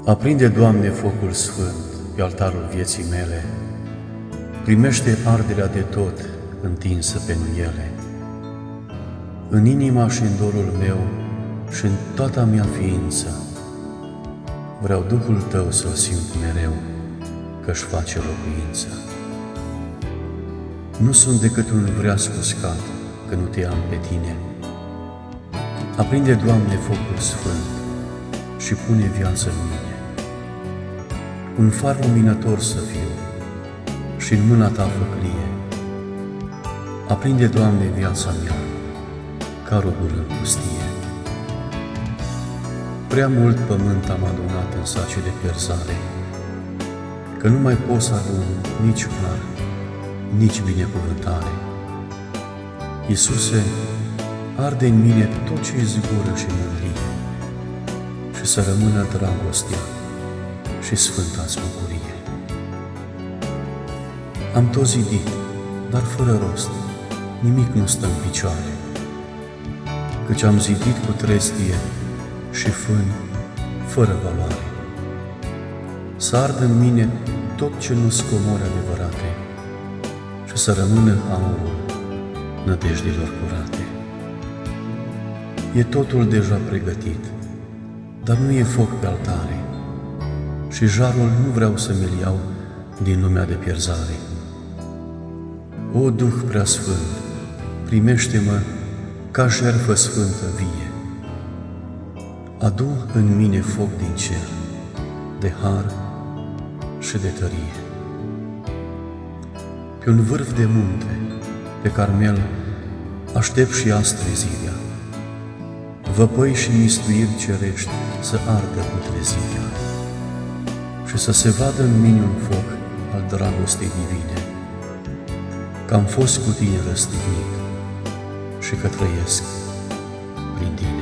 Aprinde, Doamne, focul sfânt pe altarul vieții mele, primește arderea de tot întinsă pe nuiele. În inima și în dorul meu și în toată mea ființă, vreau Duhul Tău să-L simt mereu, că-și face locuință. Nu sunt decât un vreas uscat, că nu Te am pe Tine. Aprinde, Doamne, focul sfânt și pune viață în mine. Un far luminător să fiu și în mâna Ta făclie. Aprinde, Doamne, viața mea ca rugul în pustie. Prea mult pământ am adunat în sace de pierzare, că nu mai pot să adun nici har, nici binecuvântare. Iisuse, arde în mine tot ce-i zgură și mândrie, și să rămână dragostea și sfânta-ți bucurie. Am tot zidit, dar fără rost, nimic nu stă în picioare, căci am zidit cu trestie și fân fără valoare. Să ardă în mine tot ce nu-s comori adevărate și să rămână aurul nădejdilor curate. E totul deja pregătit, dar nu e foc pe altare și jarul nu vreau să mi-l iau din lumea de pierzare. O Duh preasfânt, primește-mă ca jertfă sfântă vie. Adu în mine foc din cer, de har și de tărie. Pe un vârf de munte, pe Carmel, aștept și astre zilea, văpăi și mistuiri cerești să ardă putrezirea și să se vadă în mine un foc al dragostei divine, că am fost cu Tine răstignit și că trăiesc prin Tine.